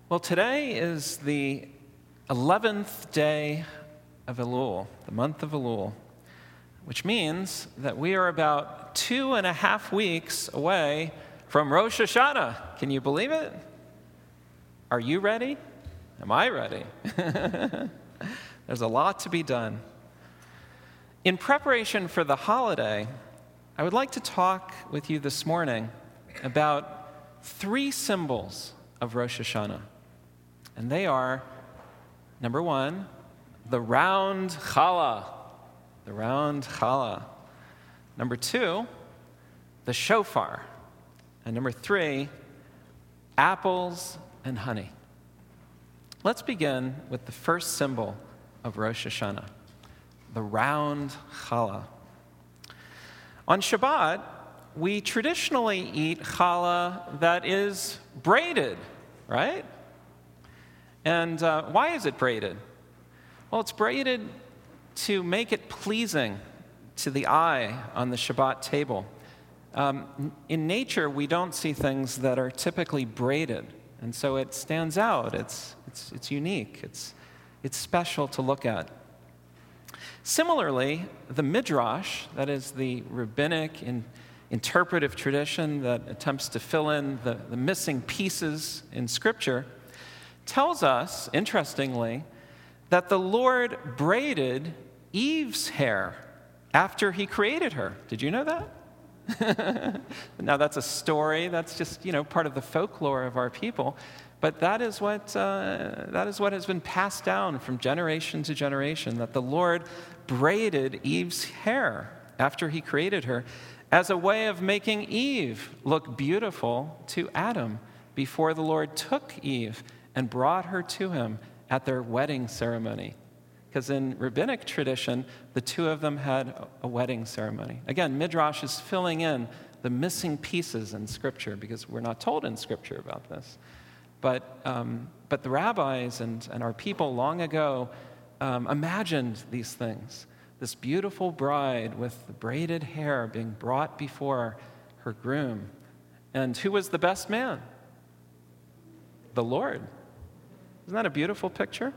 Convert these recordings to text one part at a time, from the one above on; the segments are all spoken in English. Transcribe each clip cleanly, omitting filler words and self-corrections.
Well, today is the 11th day of Elul, the month of Elul, which means that we are about 2.5 weeks away from Rosh Hashanah. Can you believe it? Are you ready? Am I ready? There's a lot to be done. In preparation for the holiday, I would like to talk with you this morning about 3 symbols of Rosh Hashanah. And they are, number 1, the round challah. The round challah. Number 2, the shofar. And number 3, apples and honey. Let's begin with the first symbol of Rosh Hashanah, the round challah. On Shabbat, we traditionally eat challah that is braided, right? And why is it braided? Well, it's braided to make it pleasing to the eye on the Shabbat table. In nature, we don't see things that are typically braided, and so it stands out. It's unique. It's special to look at. Similarly, the Midrash, that is the rabbinic interpretive tradition that attempts to fill in the missing pieces in Scripture, tells us, interestingly, that the Lord braided Eve's hair after he created her. Did you know that? Now, that's a story. That's just, part of the folklore of our people. But that is what has been passed down from generation to generation, that the Lord braided Eve's hair after he created her as a way of making Eve look beautiful to Adam before the Lord took Eve and brought her to him at their wedding ceremony. Because in rabbinic tradition, the two of them had a wedding ceremony. Again, Midrash is filling in the missing pieces in Scripture because we're not told in Scripture about this. But the rabbis and our people long ago imagined these things. This beautiful bride with the braided hair being brought before her groom. And who was the best man? The Lord. Isn't that a beautiful picture?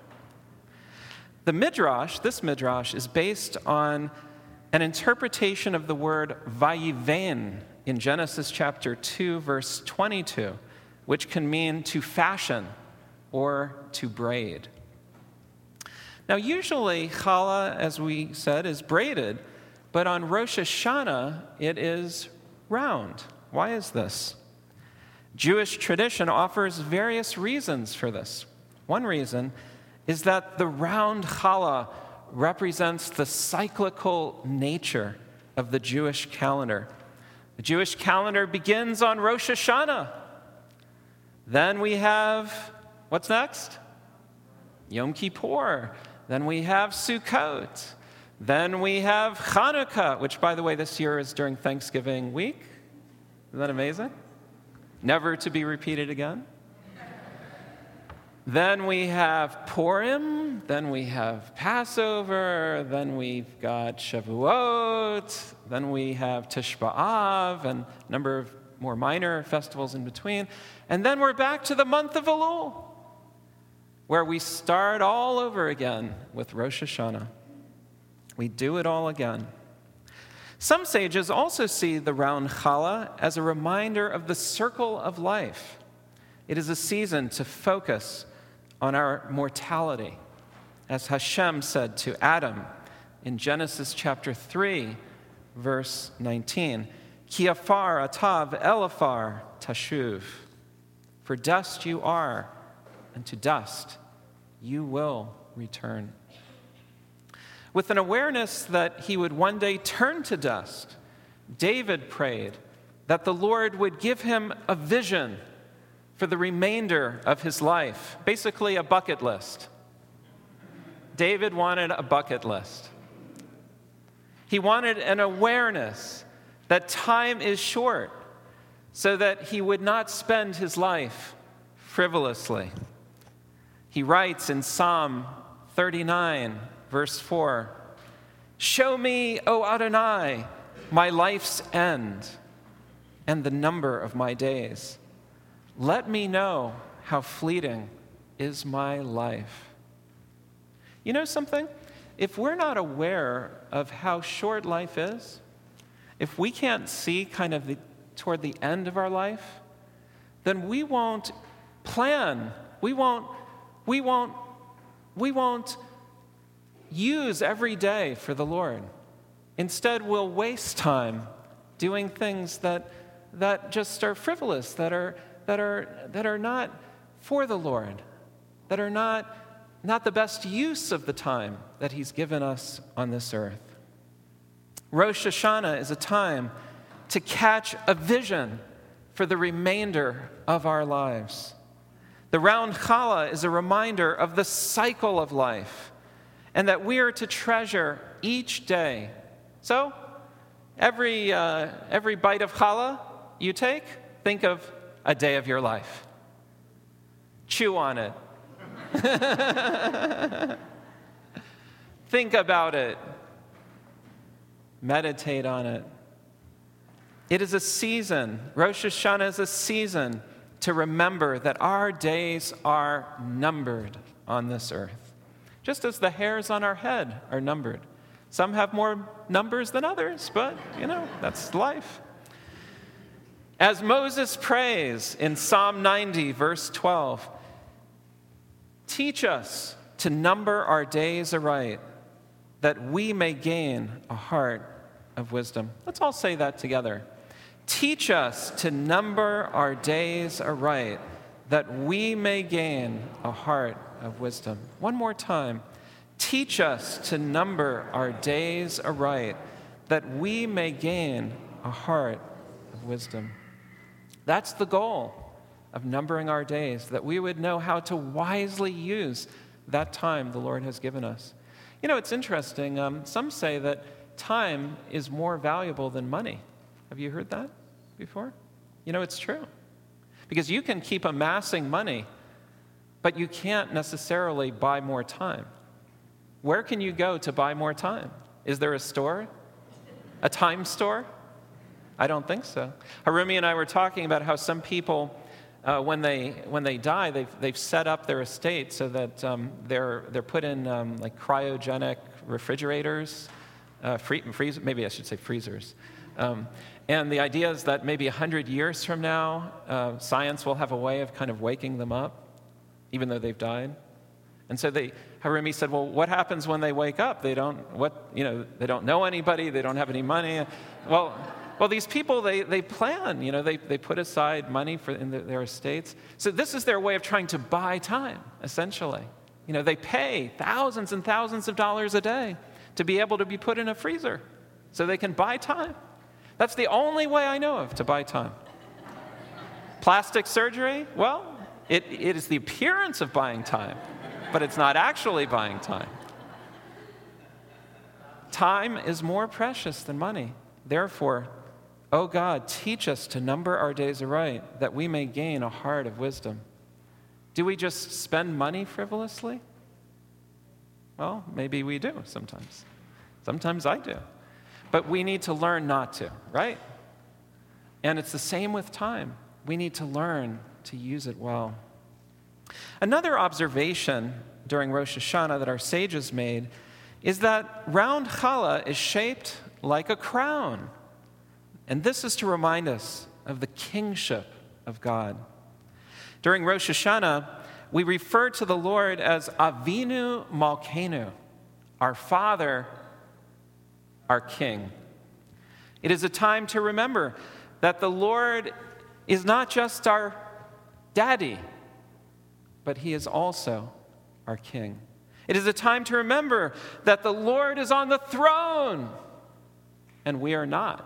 This Midrash, is based on an interpretation of the word vayivein in Genesis chapter 2, verse 22, which can mean to fashion or to braid. Now, usually challah, as we said, is braided, but on Rosh Hashanah, it is round. Why is this? Jewish tradition offers various reasons for this. One reason is that the round challah represents the cyclical nature of the Jewish calendar. The Jewish calendar begins on Rosh Hashanah. Then we have, what's next? Yom Kippur. Then we have Sukkot. Then we have Hanukkah, which, by the way, this year is during Thanksgiving week. Isn't that amazing? Never to be repeated again. Then we have Purim, then we have Passover, then we've got Shavuot, then we have Tisha B'Av, and a number of more minor festivals in between. And then we're back to the month of Elul, where we start all over again with Rosh Hashanah. We do it all again. Some sages also see the round challah as a reminder of the circle of life. It is a season to focus on our mortality, as Hashem said to Adam in Genesis chapter 3, verse 19, Ki afar atav elafar tashuv. For dust you are, and to dust you will return. With an awareness that he would one day turn to dust, David prayed that the Lord would give him a vision for the remainder of his life, basically a bucket list. David wanted a bucket list. He wanted an awareness that time is short so that he would not spend his life frivolously. He writes in Psalm 39, verse 4, "Show me, O Adonai, my life's end and the number of my days. Let me know how fleeting is my life. You know something? If we're not aware of how short life is, if we can't see kind of toward the end of our life, then we won't plan. We won't use every day for the Lord. Instead, we'll waste time doing things that just are frivolous, that are not for the Lord, that are not the best use of the time that He's given us on this earth. Rosh Hashanah is a time to catch a vision for the remainder of our lives. The round challah is a reminder of the cycle of life and that we are to treasure each day. So, every bite of challah you take, think of a day of your life. Chew on it. Think about it. Meditate on it. It is a season, Rosh Hashanah is a season to remember that our days are numbered on this earth, just as the hairs on our head are numbered. Some have more numbers than others, but, that's life. As Moses prays in Psalm 90, verse 12, teach us to number our days aright, that we may gain a heart of wisdom. Let's all say that together. Teach us to number our days aright, that we may gain a heart of wisdom. One more time. Teach us to number our days aright, that we may gain a heart of wisdom. That's the goal of numbering our days, that we would know how to wisely use that time the Lord has given us. It's interesting. Some say that time is more valuable than money. Have you heard that before? It's true. Because you can keep amassing money, but you can't necessarily buy more time. Where can you go to buy more time? Is there a store? A time store? I don't think so. Harumi and I were talking about how some people, when they die, they've set up their estate so that they're put in like cryogenic refrigerators, maybe I should say freezers. And the idea is that maybe 100 years from now, science will have a way of kind of waking them up, even though they've died. And so Harumi said, well, what happens when they wake up? They don't know anybody, they don't have any money. Well, these people, they plan, they put aside money in their estates. So this is their way of trying to buy time, essentially. They pay thousands and thousands of dollars a day to be able to be put in a freezer so they can buy time. That's the only way I know of to buy time. Plastic surgery, well, it is the appearance of buying time, but it's not actually buying time. Time is more precious than money. Therefore, O God, teach us to number our days aright, that we may gain a heart of wisdom. Do we just spend money frivolously? Well, maybe we do sometimes. Sometimes I do. But we need to learn not to, right? And it's the same with time. We need to learn to use it well. Another observation during Rosh Hashanah that our sages made is that round challah is shaped like a crown. And this is to remind us of the kingship of God. During Rosh Hashanah, we refer to the Lord as Avinu Malkeinu, our Father, our King. It is a time to remember that the Lord is not just our daddy, but He is also our King. It is a time to remember that the Lord is on the throne, and we are not.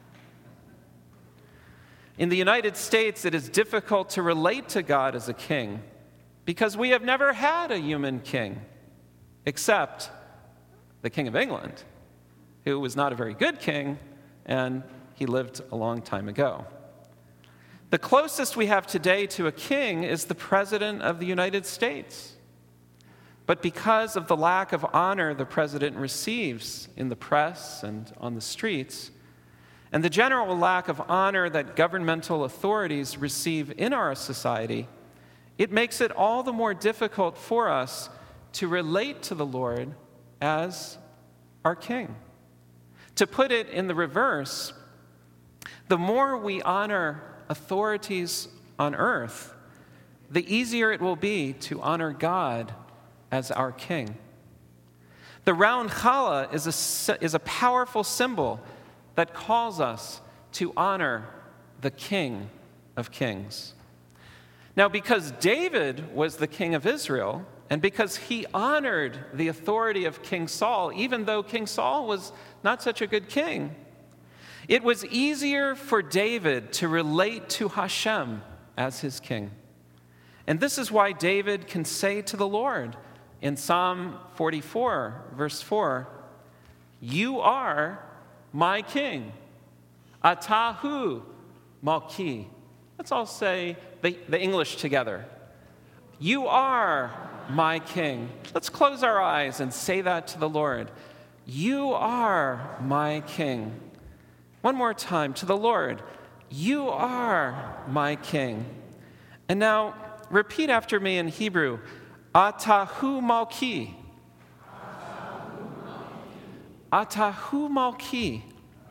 In the United States, it is difficult to relate to God as a king because we have never had a human king, except the King of England, who was not a very good king, and he lived a long time ago. The closest we have today to a king is the President of the United States. But because of the lack of honor the president receives in the press and on the streets, and the general lack of honor that governmental authorities receive in our society, it makes it all the more difficult for us to relate to the Lord as our King. To put it in the reverse, the more we honor authorities on earth, the easier it will be to honor God as our King. The round challah is a powerful symbol that calls us to honor the King of Kings. Now, because David was the king of Israel, and because he honored the authority of King Saul, even though King Saul was not such a good king, it was easier for David to relate to Hashem as his king. And this is why David can say to the Lord in Psalm 44, verse 4, "You are my king. Atahu Malki." Let's all say the English together. You are my king. Let's close our eyes and say that to the Lord. You are my king. One more time to the Lord. You are my king. And now repeat after me in Hebrew. Atahu Malki. Atahu Malki.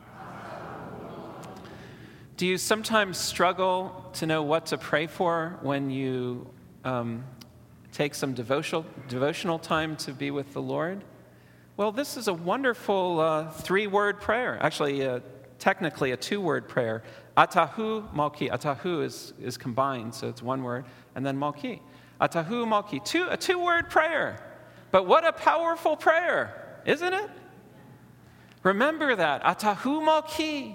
Do you sometimes struggle to know what to pray for when you take some devotional time to be with the Lord? Well, this is a wonderful three-word prayer. Actually, technically a two-word prayer. Atahu Malki. Atahu is combined, so it's one word, and then Malki. Atahu Malki. A two-word prayer. But what a powerful prayer, isn't it? Remember that. Atahu Malki.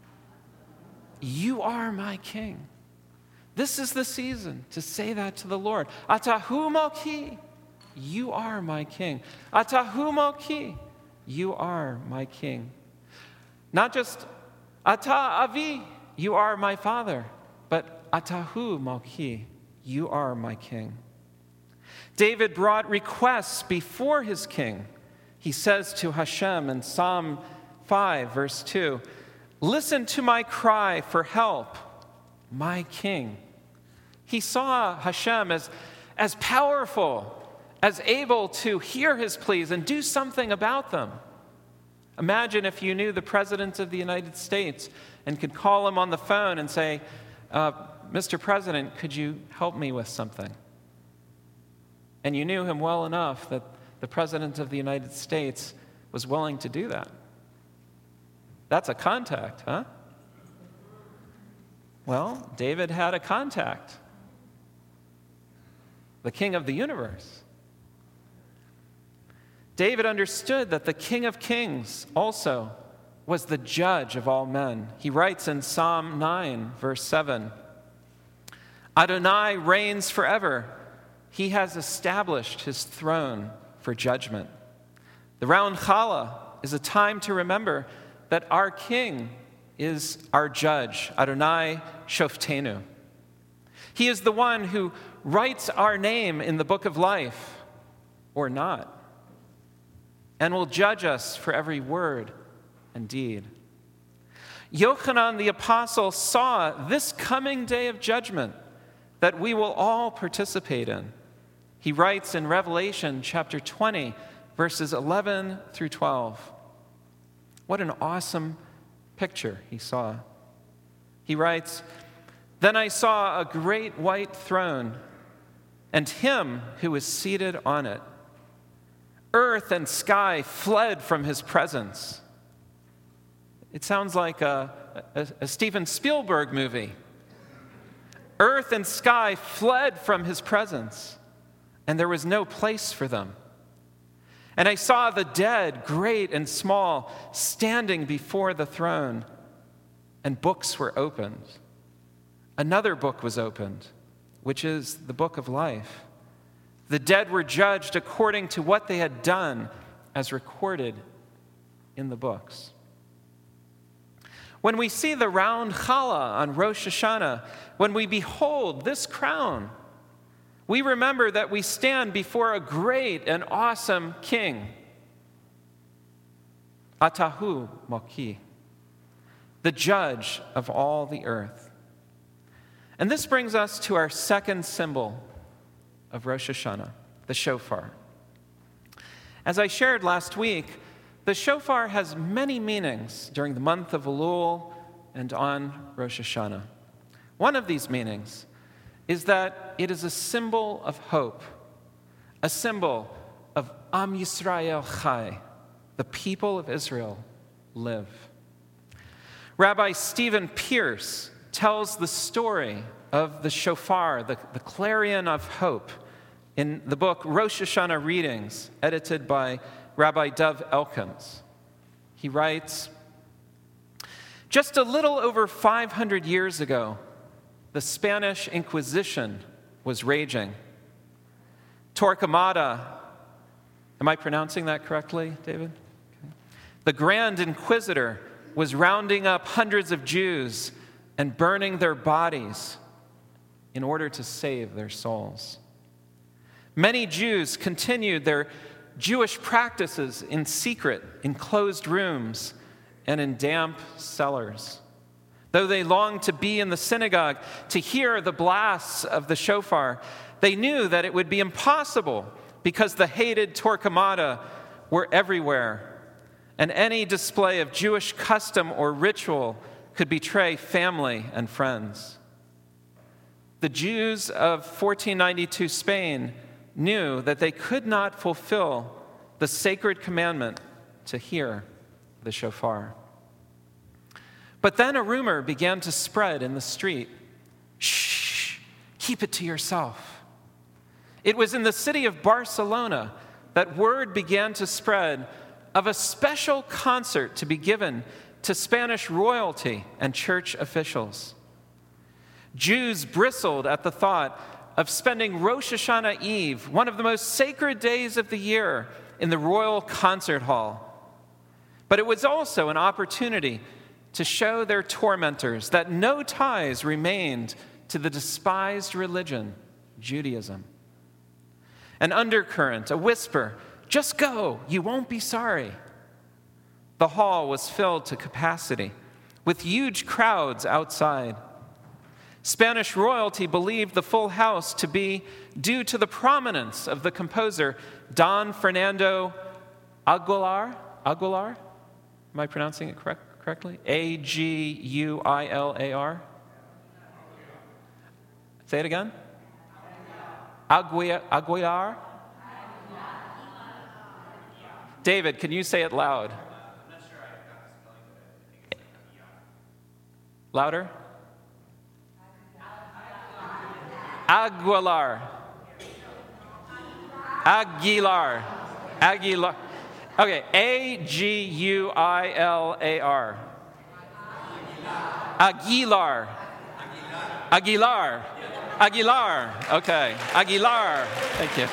You are my king. This is the season to say that to the Lord. Atahu Malki. You are my king. Atahu Malki. You are my king. Not just Ata Avi. You are my father. But Atahu Malki. You are my king. David brought requests before his king. He says to Hashem in Psalm 5, verse 2, "Listen to my cry for help, my king." He saw Hashem as powerful, as able to hear his pleas and do something about them. Imagine if you knew the President of the United States and could call him on the phone and say, "Mr. President, could you help me with something?" And you knew him well enough that the President of the United States was willing to do that. That's a contact, huh? Well, David had a contact. The King of the universe. David understood that the King of Kings also was the judge of all men. He writes in Psalm 9, verse 7, "Adonai reigns forever. He has established his throne for judgment." The round challah is a time to remember that our King is our judge, Adonai Shoftenu. He is the one who writes our name in the book of life, or not, and will judge us for every word and deed. Yochanan the apostle saw this coming day of judgment that we will all participate in. He writes in Revelation chapter 20, verses 11 through 12. What an awesome picture he saw. He writes, "Then I saw a great white throne, and him who was seated on it. Earth and sky fled from his presence." It sounds like a Steven Spielberg movie. Earth and sky fled from his presence, and there was no place for them. And I saw the dead, great and small, standing before the throne, and books were opened. Another book was opened, which is the book of life. The dead were judged according to what they had done, as recorded in the books. When we see the round challah on Rosh Hashanah, when we behold this crown, we remember that we stand before a great and awesome king. Atahu Malki, the judge of all the earth. And this brings us to our second symbol of Rosh Hashanah, the shofar. As I shared last week, the shofar has many meanings during the month of Elul and on Rosh Hashanah. One of these meanings is that it is a symbol of hope, a symbol of Am Yisrael Chai, the people of Israel live. Rabbi Stephen Pierce tells the story of the shofar, the clarion of hope, in the book Rosh Hashanah Readings, edited by Rabbi Dov Elkins. He writes, "Just a little over 500 years ago, the Spanish Inquisition was raging. Torquemada, am I pronouncing that correctly, David? Okay. The Grand Inquisitor was rounding up hundreds of Jews and burning their bodies in order to save their souls. Many Jews continued their Jewish practices in secret, in closed rooms, and in damp cellars. Though they longed to be in the synagogue to hear the blasts of the shofar, they knew that it would be impossible because the hated Torquemada were everywhere, and any display of Jewish custom or ritual could betray family and friends. The Jews of 1492 Spain knew that they could not fulfill the sacred commandment to hear the shofar. But then a rumor began to spread in the street. Shh, keep it to yourself. It was in the city of Barcelona that word began to spread of a special concert to be given to Spanish royalty and church officials. Jews bristled at the thought of spending Rosh Hashanah Eve, one of the most sacred days of the year, in the royal concert hall. But it was also an opportunity to show their tormentors that no ties remained to the despised religion, Judaism. An undercurrent, a whisper, just go, you won't be sorry. The hall was filled to capacity, with huge crowds outside. Spanish royalty believed the full house to be due to the prominence of the composer Don Fernando Aguilar. Am I pronouncing it correctly? Aguilar. Say it again. Aguilar. David, can you say it loud? I'm not sure I got the spelling of it. I think it's louder? Aguilar. Okay, Aguilar. Aguilar. Okay, Aguilar. Thank you.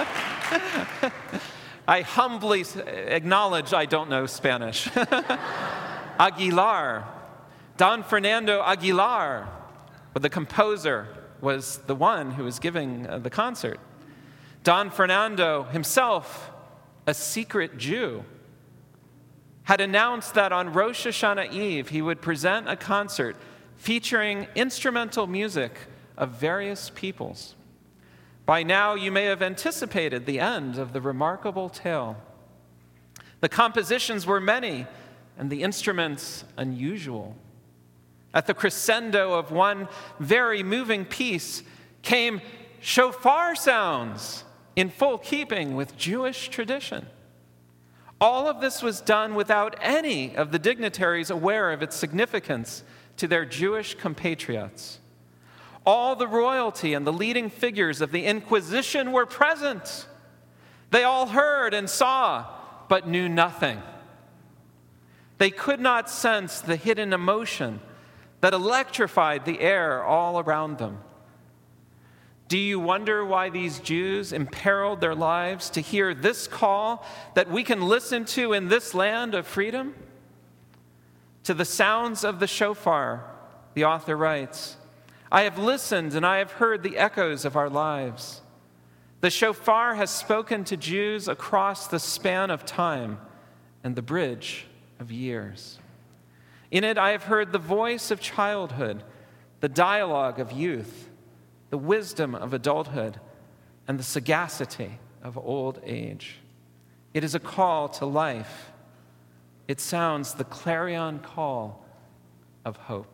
I humbly acknowledge I don't know Spanish. Aguilar. Don Fernando Aguilar, the composer, was the one who was giving the concert. Don Fernando himself, a secret Jew, had announced that on Rosh Hashanah Eve he would present a concert featuring instrumental music of various peoples. By now, you may have anticipated the end of the remarkable tale. The compositions were many, and the instruments unusual. At the crescendo of one very moving piece came shofar sounds in full keeping with Jewish tradition. All of this was done without any of the dignitaries aware of its significance to their Jewish compatriots. All the royalty and the leading figures of the Inquisition were present. They all heard and saw, but knew nothing. They could not sense the hidden emotion that electrified the air all around them. Do you wonder why these Jews imperiled their lives to hear this call that we can listen to in this land of freedom? To the sounds of the shofar, the author writes, I have listened and I have heard the echoes of our lives. The shofar has spoken to Jews across the span of time and the bridge of years. In it, I have heard the voice of childhood, the dialogue of youth, the wisdom of adulthood, and the sagacity of old age. It is a call to life. It sounds the clarion call of hope."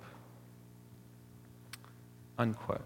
Unquote.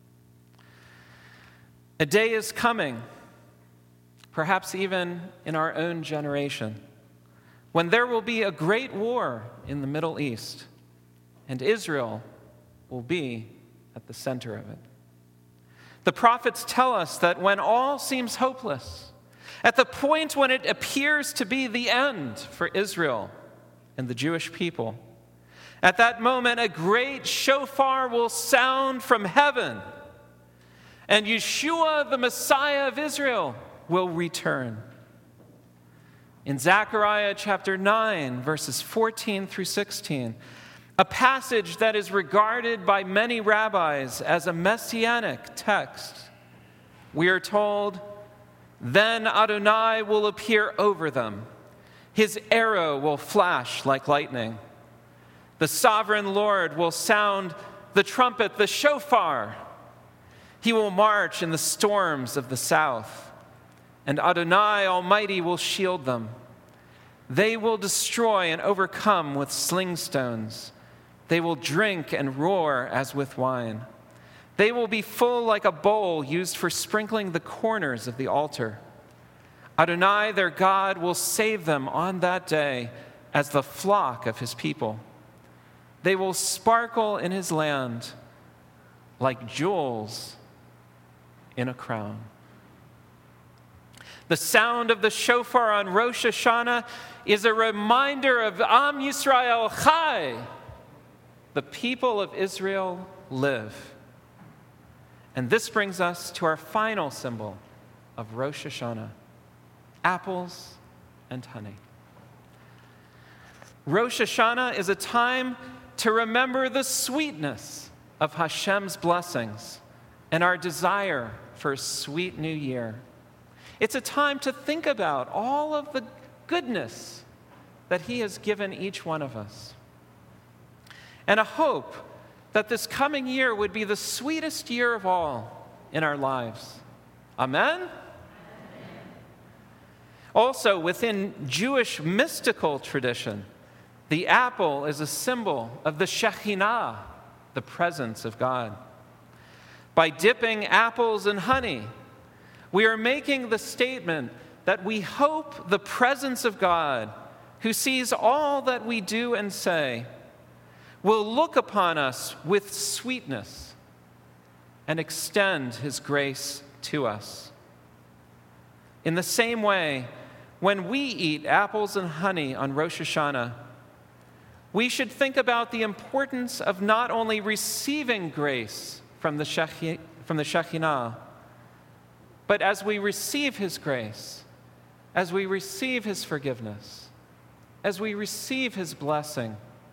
A day is coming, perhaps even in our own generation, when there will be a great war in the Middle East, and Israel will be at the center of it. The prophets tell us that when all seems hopeless, at the point when it appears to be the end for Israel and the Jewish people, at that moment a great shofar will sound from heaven, and Yeshua, the Messiah of Israel, will return. In Zechariah chapter 9, verses 14 through 16, a passage that is regarded by many rabbis as a messianic text, we are told, "Then Adonai will appear over them. His arrow will flash like lightning. The sovereign Lord will sound the trumpet, the shofar. He will march in the storms of the south, and Adonai Almighty will shield them. They will destroy and overcome with sling stones. They will drink and roar as with wine. They will be full like a bowl used for sprinkling the corners of the altar. Adonai, their God, will save them on that day as the flock of his people. They will sparkle in his land like jewels in a crown." The sound of the shofar on Rosh Hashanah is a reminder of Am Yisrael Chai. The people of Israel live. And this brings us to our final symbol of Rosh Hashanah: apples and honey. Rosh Hashanah is a time to remember the sweetness of Hashem's blessings and our desire for a sweet new year. It's a time to think about all of the goodness that he has given each one of us, and a hope that this coming year would be the sweetest year of all in our lives. Amen? Also, within Jewish mystical tradition, the apple is a symbol of the Shekhinah, the presence of God. By dipping apples in honey, we are making the statement that we hope the presence of God, who sees all that we do and say, will look upon us with sweetness and extend his grace to us. In the same way, when we eat apples and honey on Rosh Hashanah, we should think about the importance of not only receiving grace from the Shekhinah, but as we receive his grace, as we receive his forgiveness, as we receive his blessing,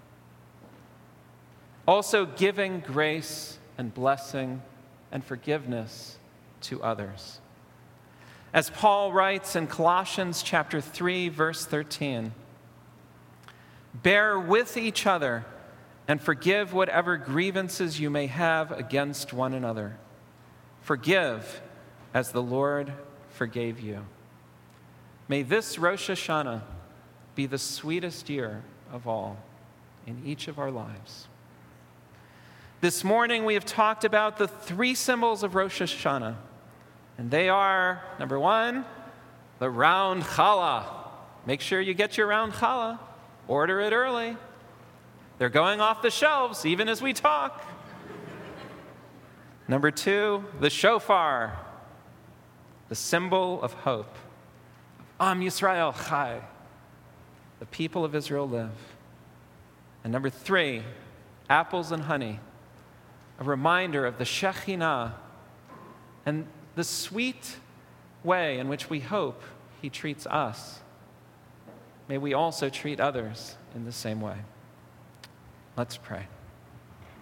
also giving grace and blessing and forgiveness to others. As Paul writes in Colossians chapter 3, verse 13, "Bear with each other and forgive whatever grievances you may have against one another. Forgive as the Lord forgave you." May this Rosh Hashanah be the sweetest year of all in each of our lives. This morning we have talked about the three symbols of Rosh Hashanah, and they are, number one, the round challah. Make sure you get your round challah. Order it early. They're going off the shelves even as we talk. Number two, the shofar, the symbol of hope. Am Yisrael Chai, the people of Israel live. And number three, apples and honey, a reminder of the Shekhinah and the sweet way in which we hope he treats us. May we also treat others in the same way. Let's pray.